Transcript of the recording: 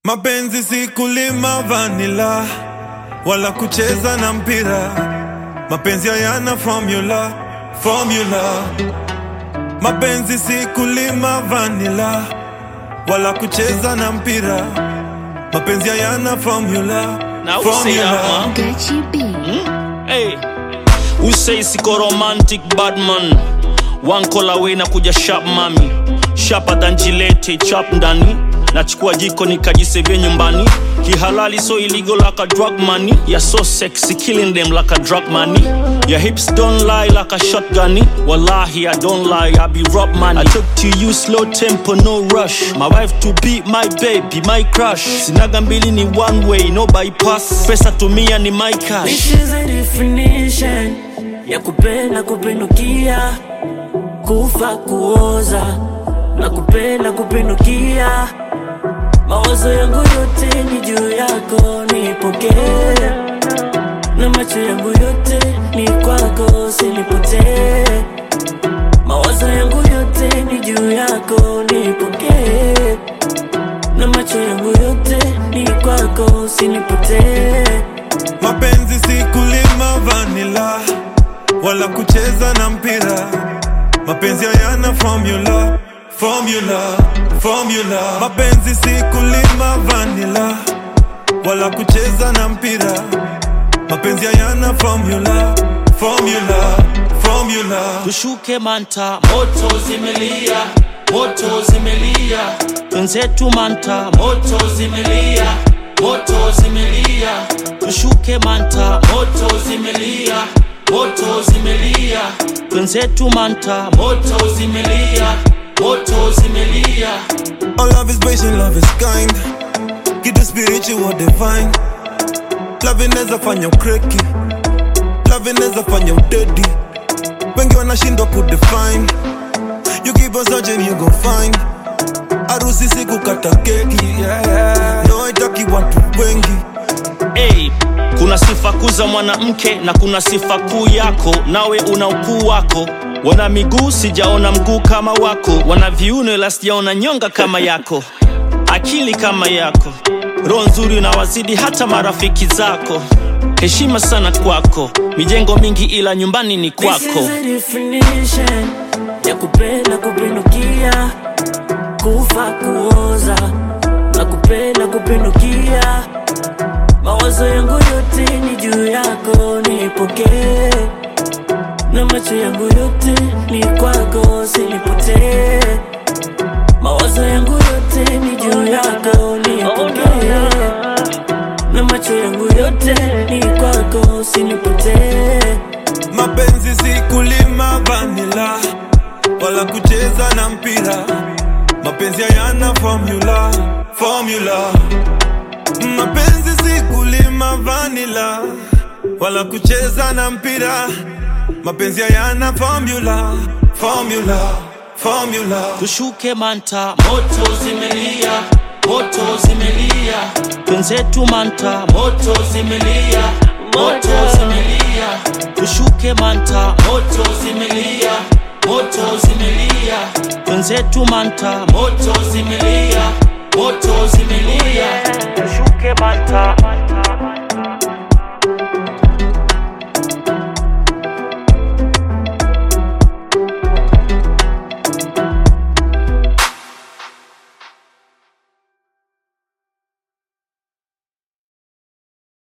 Mapenzi si kulima vanilla wala kucheza na mpira. Mapenzi hayana formula. Mapenzi si kulima vanilla wala kucheza na mpira. Mapenzi hayana formula. Now say that, man. Hey, who say siko romantic bad man? One call away na kuja sharp mami. Sharper than Gillette, chap ndani. Nachukua jiko nikajisevia nyumbani. Kihalali so illegal like a drug money. You're so sexy, killing them like a drug money. Your hips don't lie like a shotgun. Wallahi I don't lie, I be rob money. I took to you slow tempo, no rush. My wife to be my baby, my crush. Sinaga mbili ni one way, no bypass. Pesa tumia ni my cash. This is a definition ya kupenda kupendukia, kufa kuoza na kupenda kupendukia. Mawazo yangu yote ni juu yako, nipokee. Na macho yangu yote ni kwako, usinipotee. Mawazo yangu yote ni juu yako, nipokee. Na macho yangu yote ni kwako, usinipotee. Mapenzi si kulima vanilla wala kucheza na mpira. Mapenzi hayana formula. Mapenzi si kulima vanilla wala kucheza na mpira. Mapenzi hayana formula. Tushuke manta, moto zimelia. Twenzetu manta, moto zimelia. Tushuke manta, moto zimelia. Twenzetu manta, moto zimelia. All love is patient, love is kind. Kitu spiritual divine. Love inaweza fanya ukreki, love inaweza fanya udedi. Wengi wanashindwa kudefine. You keep on searching, you gon' find. Harusi si kukata keki, no haitaki watu wengi. Hey, kuna sifa kuu za mwanamke na kuna sifa kuu yako. Nawe una ukuu wako. Wana miguu sijaona mguu kama wako. Wana viuno ila sijaona nyonga kama yako. Akili kama yako. Roho nzuri unawazidi hata marafiki zako. Heshima sana kwako. Mijengo mingi ila nyumbani ni kwako. This is a definition ya kupenda kupendukia, kufa kuoza na kupenda kupendukia. Mawazo yangu yote ni juu yako, nipokee. Na macho yangu yote ni kwako, usinipotee. Mawazo yangu yote ni juu yako, nipokee. Na macho yangu yote ni kwako, usinipotee. Mapenzi si kulima vanilla wala kucheza na mpira. Mapenzi hayana formula. Mapenzi si kulima vanilla wala kucheza na mpira. Mapenzi hayana formula. Tushuke manta, moto zimelia. Twenzetu manta, moto zimelia. Tushuke manta, moto zimelia. Twenzetu manta, moto zimelia. Tushuke manta.